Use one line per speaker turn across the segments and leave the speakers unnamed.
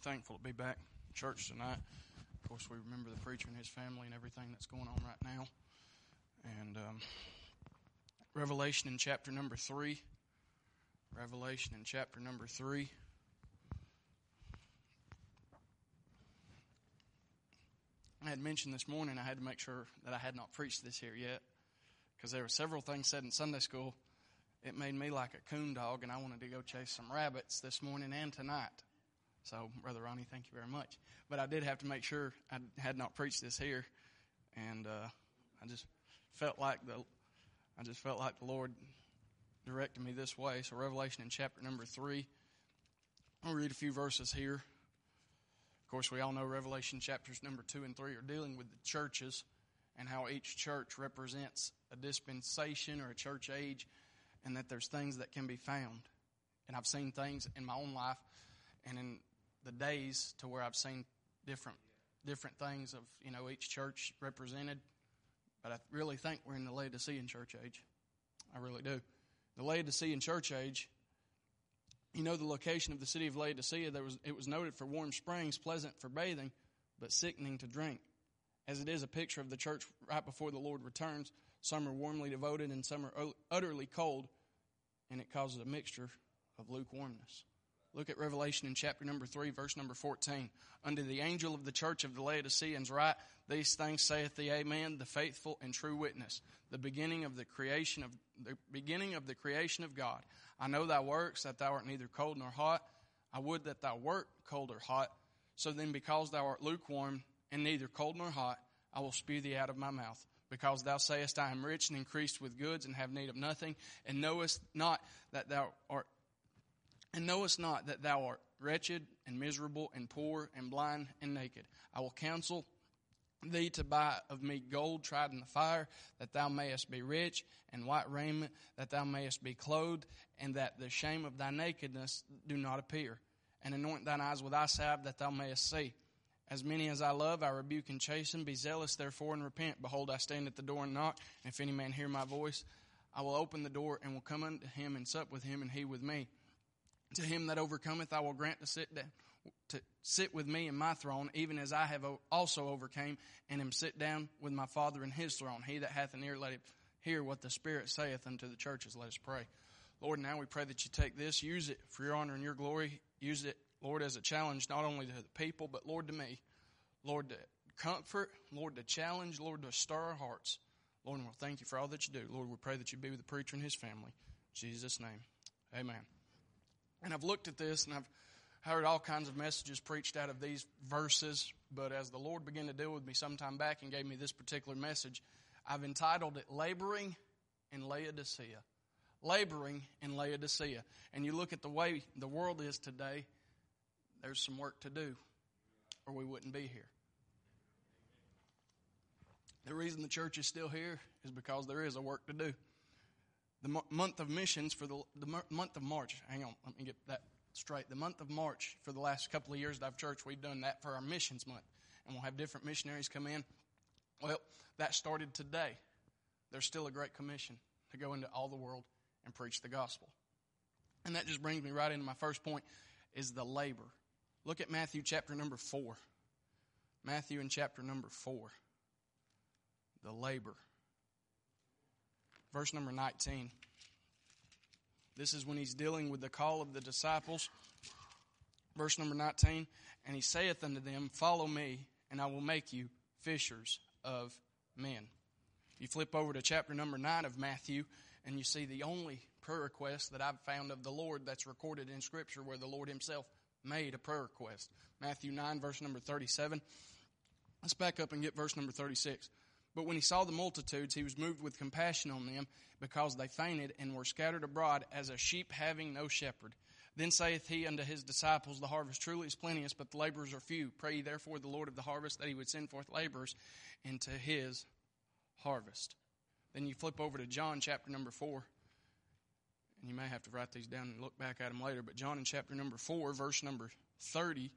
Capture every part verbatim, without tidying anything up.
thankful to be back in church tonight. Of course, we remember the preacher and his family and everything that's going on right now. And um, Revelation in chapter number three. Revelation in chapter number three. I had mentioned this morning I had to make sure that I had not preached this here yet, because there were several things said in Sunday school. It made me like a coon dog, and I wanted to go chase some rabbits this morning and tonight. So, Brother Ronnie, thank you very much. But I did have to make sure I had not preached this here, and uh, I just felt like the I just felt like the Lord directed me this way. So, Revelation in chapter number three. I'll read a few verses here. Of course, we all know Revelation chapters number two and three are dealing with the churches and how each church represents a dispensation or a church age, and that there's things that can be found. And I've seen things in my own life and in the days to where I've seen different different things of, you know, each church represented. But I really think we're in the Laodicean church age. I really do. The Laodicean church age, you know the location of the city of Laodicea, there was it was noted for warm springs, pleasant for bathing, but sickening to drink. As it is a picture of the church right before the Lord returns, some are warmly devoted and some are utterly cold, and it causes a mixture of lukewarmness. Look at Revelation in chapter number three, verse number fourteen. Unto the angel of the church of the Laodiceans write, these things saith the Amen, the faithful and true witness, the beginning of the creation of the beginning of the creation of God. I know thy works, that thou art neither cold nor hot. I would that thou wert cold or hot. So then, because thou art lukewarm and neither cold nor hot, I will spew thee out of my mouth. Because thou sayest, I am rich and increased with goods and have need of nothing, and knowest not that thou art And knowest not that thou art wretched and miserable and poor and blind and naked. I will counsel thee to buy of me gold tried in the fire, that thou mayest be rich, and white raiment, that thou mayest be clothed, and that the shame of thy nakedness do not appear. And anoint thine eyes with eye salve, that thou mayest see. As many as I love, I rebuke and chasten. Be zealous, therefore, and repent. Behold, I stand at the door and knock, and if any man hear my voice, I will open the door and will come unto him and sup with him, and he with me. To him that overcometh, I will grant to sit down, to sit with me in my throne, even as I have also overcame, and am sit down with my Father in his throne. He that hath an ear, let him hear what the Spirit saith unto the churches. Let us pray. Lord, now we pray that you take this, use it for your honor and your glory. Use it, Lord, as a challenge, not only to the people, but, Lord, to me. Lord, to comfort, Lord, to challenge, Lord, to stir our hearts. Lord, and we'll thank you for all that you do. Lord, we pray that you be with the preacher and his family. In Jesus' name, amen. And I've looked at this, and I've heard all kinds of messages preached out of these verses, but as the Lord began to deal with me sometime back and gave me this particular message, I've entitled it, Laboring in Laodicea. Laboring in Laodicea. And you look at the way the world is today, there's some work to do, or we wouldn't be here. The reason the church is still here is because there is a work to do. The mo- month of missions for the, the mo- month of March, hang on, let me get that straight. The month of March for the last couple of years at our church, we've done that for our missions month. And we'll have different missionaries come in. Well, that started today. There's still a great commission to go into all the world and preach the gospel. And that just brings me right into my first point, is the labor. Look at Matthew chapter number four. Matthew in chapter number four. The labor. Verse number nineteen. This is when he's dealing with the call of the disciples. Verse number nineteen. And he saith unto them, follow me, and I will make you fishers of men. You flip over to chapter number nine of Matthew, and you see the only prayer request that I've found of the Lord that's recorded in Scripture where the Lord himself made a prayer request. Matthew nine, verse number thirty-seven. Let's back up and get verse number thirty-six. But when he saw the multitudes, he was moved with compassion on them, because they fainted and were scattered abroad as a sheep having no shepherd. Then saith he unto his disciples, the harvest truly is plenteous, but the laborers are few. Pray ye therefore the Lord of the harvest that he would send forth laborers into his harvest. Then you flip over to John chapter number four. And you may have to write these down and look back at them later. But John in chapter number four, verse number thirty.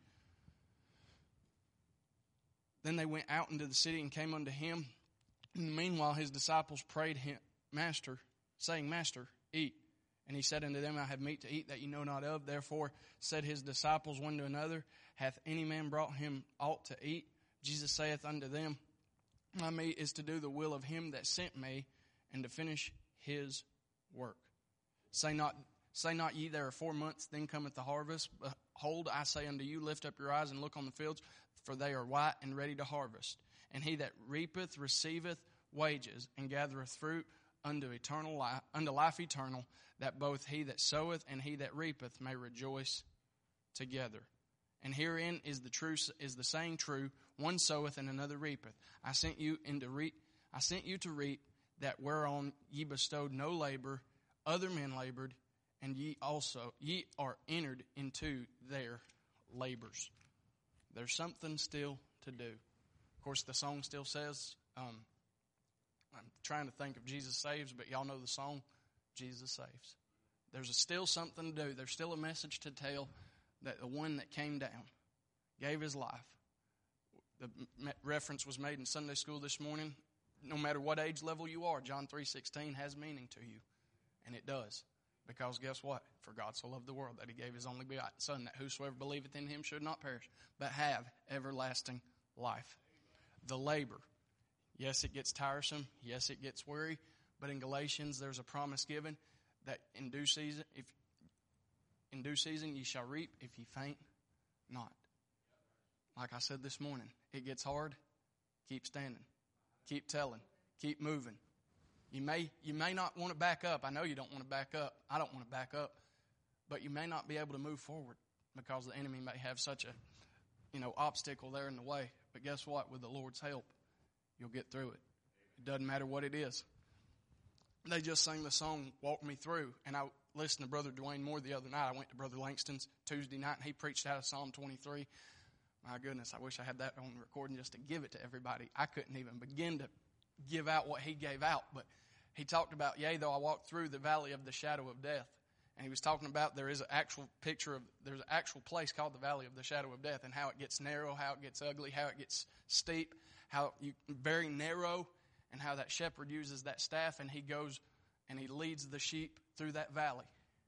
Then they went out into the city and came unto him. And meanwhile his disciples prayed him, Master, saying, Master, eat. And he said unto them, I have meat to eat that ye know not of. Therefore said his disciples one to another, hath any man brought him aught to eat? Jesus saith unto them, my meat is to do the will of him that sent me, and to finish his work. Say not, say not ye, there are four months, then cometh the harvest. Behold, I say unto you, lift up your eyes and look on the fields, for they are white and ready to harvest. And he that reapeth receiveth wages, and gathereth fruit unto eternal life, unto life eternal, that both he that soweth and he that reapeth may rejoice together. And herein is the true is the saying true: one soweth and another reapeth. I sent you into reap. I sent you to reap that whereon ye bestowed no labor, other men labored, and ye also ye are entered into their labors. There's something still to do. Of course, the song still says, um, I'm trying to think of Jesus Saves, but y'all know the song, Jesus Saves. There's a still something to do. There's still a message to tell, that the one that came down, gave his life. The reference was made in Sunday school this morning. No matter what age level you are, John three sixteen has meaning to you. And it does. Because guess what? For God so loved the world that he gave his only begotten Son, that whosoever believeth in him should not perish, but have everlasting life. The labor. Yes, it gets tiresome. Yes, it gets weary. But in Galatians, there's a promise given that in due season, if in due season ye shall reap if ye faint not. Like I said this morning, it gets hard. Keep standing. Keep telling. Keep moving. You may you may not want to back up. I know you don't want to back up. I don't want to back up. But you may not be able to move forward because the enemy may have such a, you know, obstacle there in the way. But guess what? With the Lord's help, you'll get through it. It doesn't matter what it is. They just sang the song, Walk Me Through. And I listened to Brother Dwayne Moore the other night. I went to Brother Langston's Tuesday night, and he preached out of Psalm twenty-three. My goodness, I wish I had that on the recording just to give it to everybody. I couldn't even begin to give out what he gave out. But he talked about, yea, though I walk through the valley of the shadow of death. And he was talking about there is an actual picture of, there's an actual place called the valley of the shadow of death, and how it gets narrow, how it gets ugly, how it gets steep, how you very narrow, and how that shepherd uses that staff and he goes and he leads the sheep through that valley.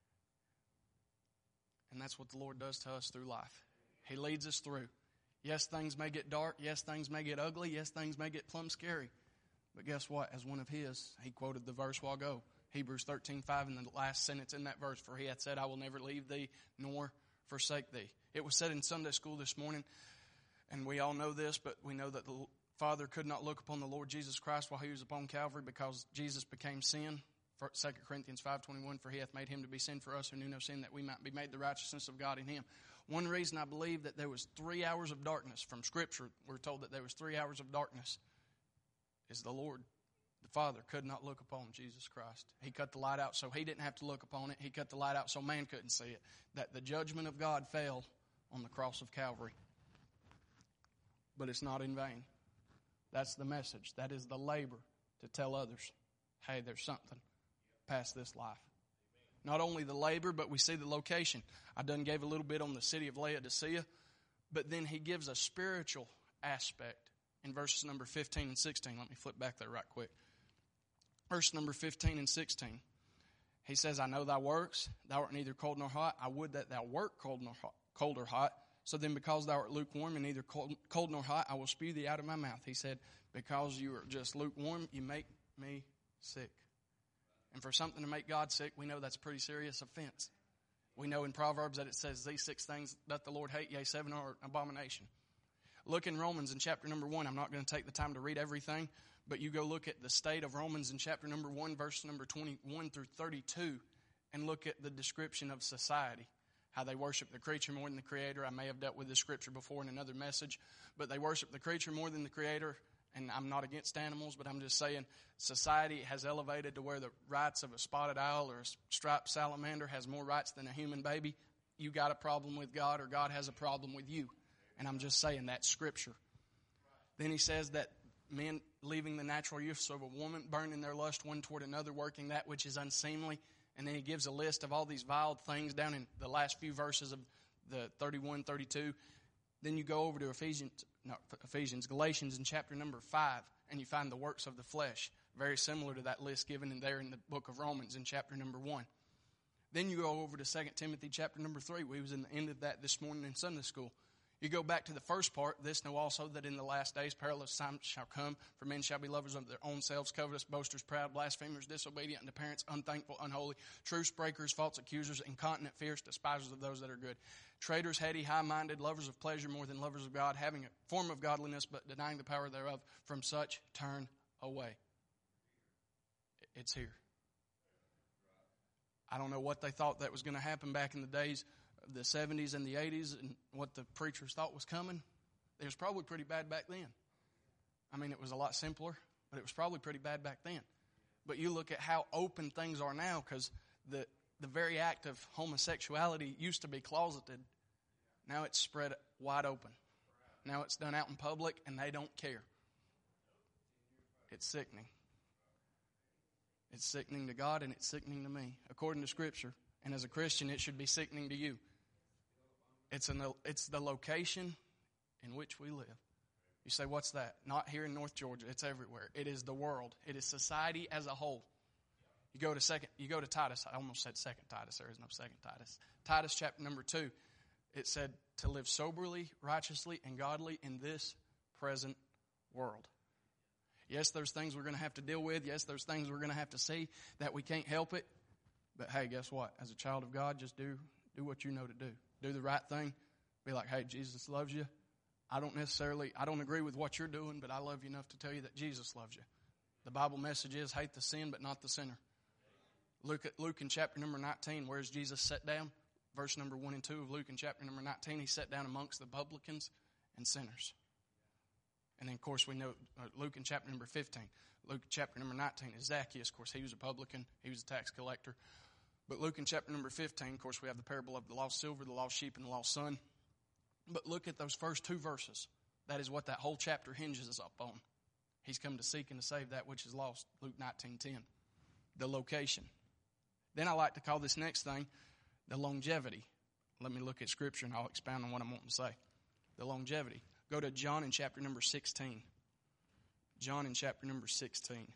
And that's what the Lord does to us through life. He leads us through. Yes, things may get dark. Yes, things may get ugly. Yes, things may get plumb scary. But guess what? As one of his, he quoted the verse while ago. Hebrews thirteen five in the last sentence in that verse. For he hath said, I will never leave thee nor forsake thee. It was said in Sunday school this morning, and we all know this, but we know that the Father could not look upon the Lord Jesus Christ while he was upon Calvary because Jesus became sin. Second Corinthians five twenty-one, for he hath made him to be sin for us who knew no sin, that we might be made the righteousness of God in him. One reason I believe that there was three hours of darkness from Scripture, we're told that there was three hours of darkness, is the Lord, the Father, could not look upon Jesus Christ. He cut the light out so he didn't have to look upon it. He cut the light out so man couldn't see it. That the judgment of God fell on the cross of Calvary. But it's not in vain. That's the message. That is the labor to tell others, hey, there's something past this life. Not only the labor, but we see the location. I done gave a little bit on the city of Laodicea, but then he gives a spiritual aspect in verses number fifteen and sixteen. Let me flip back there right quick. Verse number fifteen and sixteen. He says, I know thy works, thou art neither cold nor hot. I would that thou wert cold nor hot, cold or hot. So then because thou art lukewarm and neither cold, cold nor hot, I will spew thee out of my mouth. He said, because you are just lukewarm, you make me sick. And for something to make God sick, we know that's a pretty serious offense. We know in Proverbs that it says, these six things that the Lord hate, yea, seven are an abomination. Look in Romans in chapter number one. I'm not going to take the time to read everything, but you go look at the state of Romans in chapter number one, verse number twenty-one through thirty-two, and look at the description of society. How they worship the creature more than the Creator. I may have dealt with this scripture before in another message, but they worship the creature more than the Creator. And I'm not against animals, but I'm just saying society has elevated to where the rights of a spotted owl or a striped salamander has more rights than a human baby. You got a problem with God, or God has a problem with you. And I'm just saying that's scripture. Then he says that men leaving the natural use of a woman, burning their lust one toward another, working that which is unseemly. And then he gives a list of all these vile things down in the last few verses of the thirty-one, thirty-two. Then you go over to Ephesians, not Ephesians, Galatians in chapter number five, and you find the works of the flesh, very similar to that list given in there in the book of Romans in chapter number one. Then you go over to Second Timothy chapter number three. We was in the end of that this morning in Sunday school. You go back to the first part. This know also that in the last days perilous times shall come. For men shall be lovers of their own selves, covetous, boasters, proud, blasphemers, disobedient unto parents, unthankful, unholy, truce breakers, false accusers, incontinent, fierce, despisers of those that are good. Traitors, heady, high-minded, lovers of pleasure more than lovers of God, having a form of godliness but denying the power thereof. From such turn away. It's here. I don't know what they thought that was going to happen back in the days of the seventies and the eighties and what the preachers thought was coming. It was probably pretty bad back then. I mean, it was a lot simpler, but it was probably pretty bad back then. But you look at how open things are now, because the, the very act of homosexuality used to be closeted. Now it's spread wide open. Now it's done out in public, and they don't care. It's sickening. It's sickening to God, and it's sickening to me, according to Scripture. And as a Christian, it should be sickening to you. It's, an, it's the location in which we live. You say, what's that? Not here in North Georgia. It's everywhere. It is the world. It is society as a whole. You go to second. You go to Titus. I almost said second Titus. There is no second Titus. Titus chapter number two. It said to live soberly, righteously, and godly in this present world. Yes, there's things we're going to have to deal with. Yes, there's things we're going to have to see that we can't help it. But hey, guess what? As a child of God, just do do what you know to do. Do the right thing. Be like, hey, Jesus loves you. I don't necessarily, I don't agree with what you're doing, but I love you enough to tell you that Jesus loves you. The Bible message is hate the sin, but not the sinner. Luke, Luke in chapter number nineteen, where is Jesus sat down? Verse number one and two of Luke in chapter number nineteen, he sat down amongst the publicans and sinners. And then, of course, we know uh, Luke in chapter number fifteen. Luke chapter number nineteen is Zacchaeus. Of course, he was a publican. He was a tax collector. But Luke in chapter number fifteen, of course, we have the parable of the lost silver, the lost sheep, and the lost son. But look at those first two verses. That is what that whole chapter hinges up on. He's come to seek and to save that which is lost. Luke nineteen ten. The location. Then I like to call this next thing the longevity. Let me look at Scripture and I'll expound on what I'm wanting to say. The longevity. Go to John in chapter number sixteen. John in chapter number sixteen.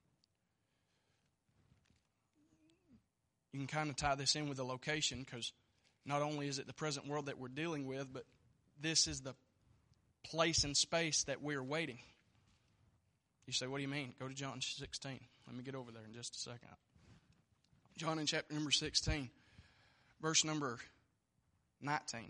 You can kind of tie this in with the location, because not only is it the present world that we're dealing with, but this is the place and space that we're waiting. You say, what do you mean? Go to John sixteen. Let me get over there in just a second. John in chapter number sixteen, verse number nineteen.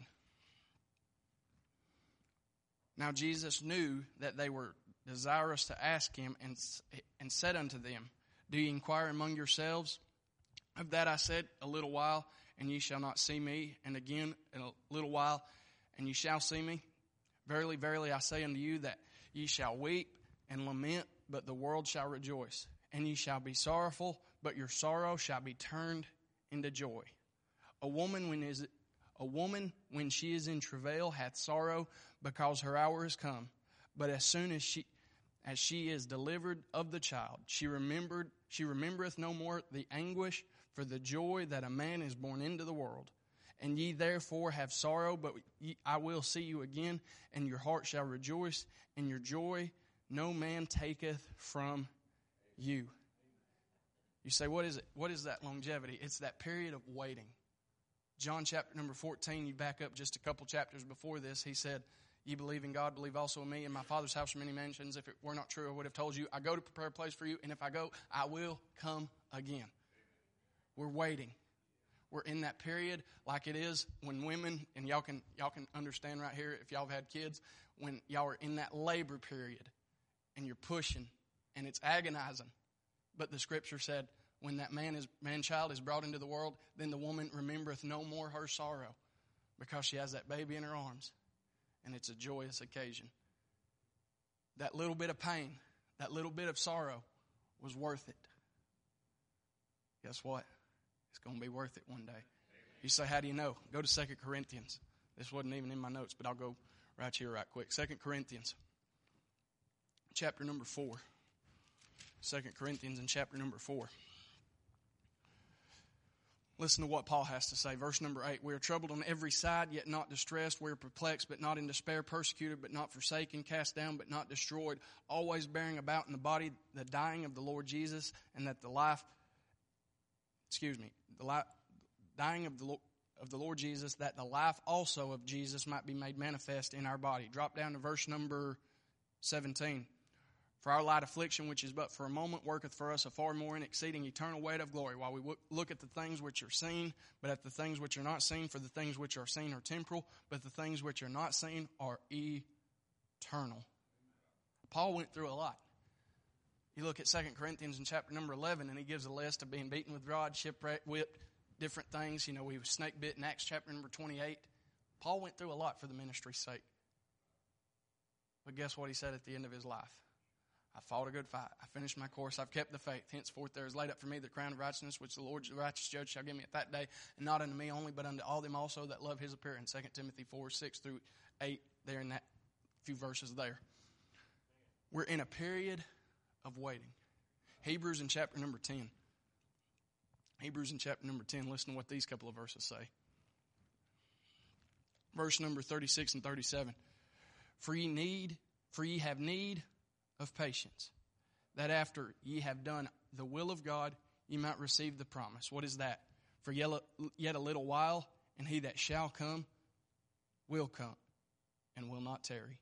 Now Jesus knew that they were desirous to ask him, and, and said unto them, do ye inquire among yourselves? Of that I said, a little while, and ye shall not see me, and again in a little while, and ye shall see me. Verily, verily, I say unto you that ye shall weep and lament, but the world shall rejoice. And ye shall be sorrowful, but your sorrow shall be turned into joy. A woman when is a woman when she is in travail hath sorrow, because her hour is come. But as soon as she as she is delivered of the child, she remembered she remembereth no more the anguish for the joy that a man is born into the world. And ye therefore have sorrow, but ye, I will see you again, and your heart shall rejoice, and your joy no man taketh from you. You say, what is it? What is that longevity? It's that period of waiting. John chapter number fourteen, you back up just a couple chapters before this, he said, ye believe in God, believe also in me. In my Father's house are many mansions. If it were not true, I would have told you. I go to prepare a place for you, and if I go, I will come again. We're waiting. We're in that period like it is when women, and y'all can y'all can understand right here if y'all have had kids, when y'all are in that labor period and you're pushing and it's agonizing. But the Scripture said, when that man is man child is brought into the world, then the woman remembereth no more her sorrow, because she has that baby in her arms, and it's a joyous occasion. That little bit of pain, that little bit of sorrow was worth it. Guess what? It's going to be worth it one day. You say, how do you know? Go to Second Corinthians. This wasn't even in my notes, but I'll go right here right quick. Second Corinthians, chapter number four. Second Corinthians in chapter number four. Listen to what Paul has to say. Verse number eight. We are troubled on every side, yet not distressed. We are perplexed, but not in despair. Persecuted, but not forsaken. Cast down, but not destroyed. Always bearing about in the body the dying of the Lord Jesus, and that the life, excuse me, the life, dying of the Lord, of the Lord Jesus, that the life also of Jesus might be made manifest in our body. Drop down to verse number seventeen. For our light affliction, which is but for a moment, worketh for us a far more and exceeding eternal weight of glory, while we look at the things which are seen, but at the things which are not seen. For the things which are seen are temporal, but the things which are not seen are eternal. Paul went through a lot. You look at Second Corinthians in chapter number eleven, and he gives a list of being beaten with rods, shipwrecked, whipped, different things. You know, he was snake bit in Acts chapter number twenty-eight. Paul went through a lot for the ministry's sake. But guess what he said at the end of his life? I fought a good fight. I finished my course. I've kept the faith. Henceforth there is laid up for me the crown of righteousness, which the Lord, the righteous judge, shall give me at that day, and not unto me only, but unto all them also that love his appearing. Second Timothy four, six through eight, there in that few verses there. We're in a period of waiting. Hebrews in chapter number ten. Hebrews in chapter number ten, listen to what these couple of verses say. Verse number thirty-six and thirty-seven. For ye need, for ye have need of patience, that after ye have done the will of God, ye might receive the promise. What is that? For yet a little while, and he that shall come will come, and will not tarry.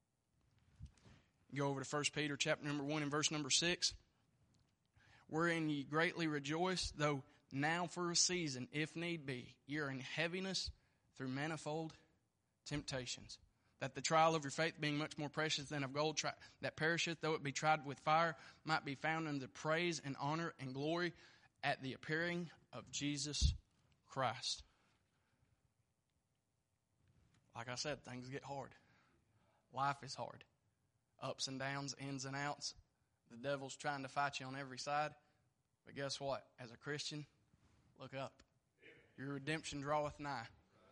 Go over to First Peter chapter number one and verse number six. Wherein ye greatly rejoice, though now for a season, if need be, ye are in heaviness through manifold temptations. That the trial of your faith, being much more precious than of gold, tri- that perisheth, though it be tried with fire, might be found unto praise and honor and glory at the appearing of Jesus Christ. Like I said, things get hard. Life is hard. Ups and downs, ins and outs. The devil's trying to fight you on every side. But guess what? As a Christian, look up. Your redemption draweth nigh.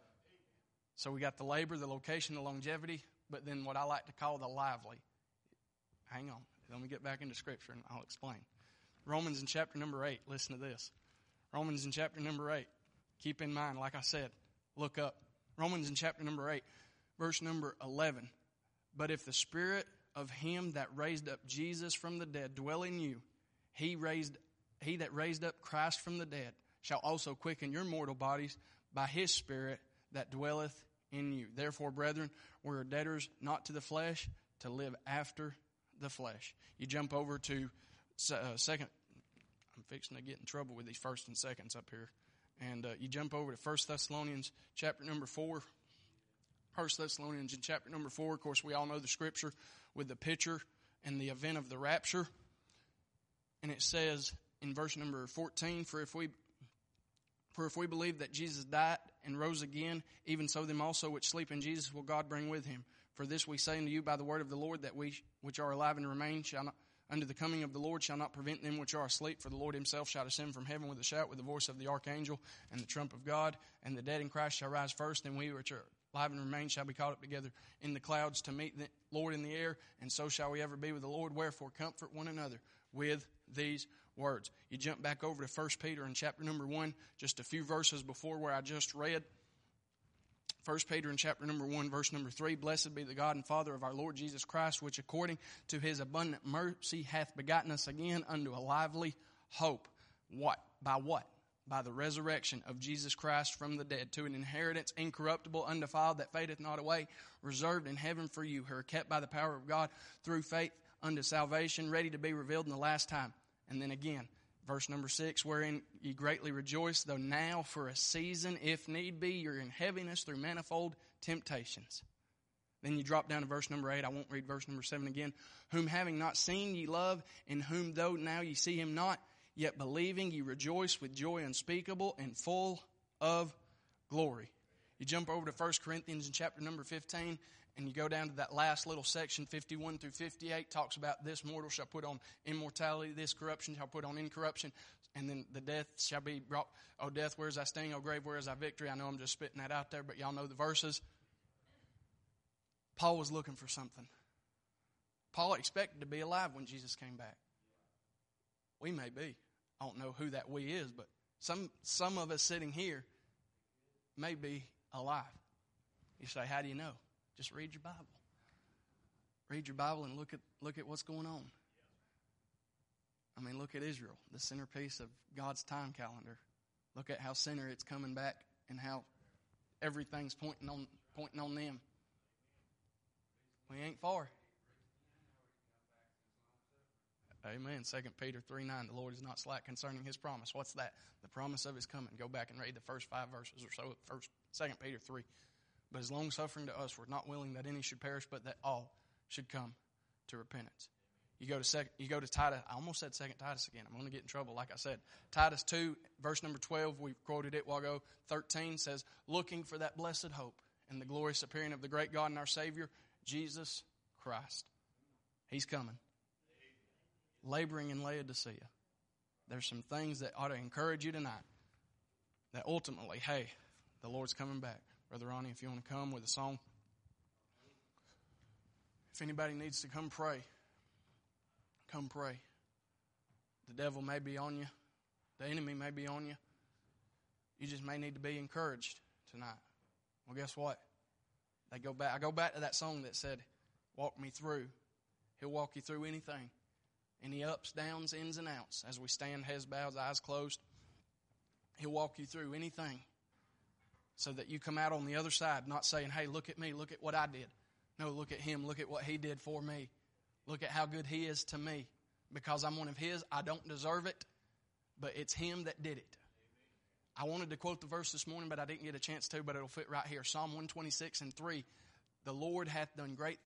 So we got the labor, the location, the longevity, but then what I like to call the lively. Hang on. Let me get back into Scripture and I'll explain. Romans in chapter number eight. Listen to this. Romans in chapter number eight. Keep in mind, like I said, look up. Romans in chapter number eight, verse number eleven. But if the Spirit of him that raised up Jesus from the dead dwell in you, he raised he that raised up Christ from the dead shall also quicken your mortal bodies by his Spirit that dwelleth in you. Therefore, brethren, we are debtors not to the flesh, to live after the flesh. You jump over to uh, second. I'm fixing to get in trouble with these first and seconds up here. And uh, you jump over to First Thessalonians chapter number four. First Thessalonians in chapter number four. Of course, we all know the scripture with the picture and the event of the rapture. And it says in verse number fourteen, For if we For if we believe that Jesus died and rose again, even so them also which sleep in Jesus will God bring with him. For this we say unto you by the word of the Lord, that we which are alive and remain shall not, unto the coming of the Lord shall not prevent them which are asleep. For the Lord himself shall descend from heaven with a shout, with the voice of the archangel, and the trump of God. And the dead in Christ shall rise first, and we which are alive and remain shall be caught up together in the clouds to meet the Lord in the air. And so shall we ever be with the Lord. Wherefore comfort one another with these words. You jump back over to First Peter in chapter number one, just a few verses before where I just read. First Peter in chapter number one, verse number three. Blessed be the God and Father of our Lord Jesus Christ, which according to his abundant mercy hath begotten us again unto a lively hope. What? By what? By the resurrection of Jesus Christ from the dead, to an inheritance incorruptible, undefiled, that fadeth not away, reserved in heaven for you, who are kept by the power of God through faith unto salvation, ready to be revealed in the last time. And then again, verse number six, wherein ye greatly rejoice, though now for a season, if need be, you're in heaviness through manifold temptations. Then you drop down to verse number eight. I won't read verse number seven again. Whom having not seen ye love, in whom though now ye see him not, yet believing ye rejoice with joy unspeakable and full of glory. You jump over to First Corinthians in chapter number fifteen, and you go down to that last little section, fifty-one through fifty-eight, talks about this mortal shall put on immortality, this corruption shall put on incorruption, and then the death shall be brought. O death, where is thy sting? O grave, where is thy victory? I know I'm just spitting that out there, but y'all know the verses. Paul was looking for something. Paul expected to be alive when Jesus came back. We may be. I don't know who that we is, but some some of us sitting here may be alive. You say, how do you know? Just read your Bible. Read your Bible and look at look at what's going on. I mean, look at Israel, the centerpiece of God's time calendar. Look at how center it's coming back and how everything's pointing on pointing on them. We ain't far. Amen. Second Peter three nine, the Lord is not slack concerning his promise. What's that? The promise of his coming. Go back and read the first five verses or so of first Second Peter three. But his long suffering to us, we're not willing that any should perish, but that all should come to repentance. You go to second, you go to Titus. I almost said Second Titus again. I'm going to get in trouble, like I said. Titus two, verse number twelve. We quoted it a while ago. Thirteen says, "Looking for that blessed hope and the glorious appearing of the great God and our Savior, Jesus Christ." He's coming. Laboring in Laodicea. There's some things that ought to encourage you tonight. That ultimately, hey, the Lord's coming back. Brother Ronnie, if you want to come with a song. If anybody needs to come pray, come pray. The devil may be on you. The enemy may be on you. You just may need to be encouraged tonight. Well, guess what? They go back. I go back to that song that said, "Walk me through." He'll walk you through anything. Any ups, downs, ins, and outs. As we stand, heads bowed, eyes closed. He'll walk you through anything so that you come out on the other side not saying, "Hey, look at me. Look at what I did." No, look at him. Look at what he did for me. Look at how good he is to me. Because I'm one of his, I don't deserve it, but it's him that did it. I wanted to quote the verse this morning, but I didn't get a chance to, but it'll fit right here. Psalm one twenty-six and three. "The Lord hath done great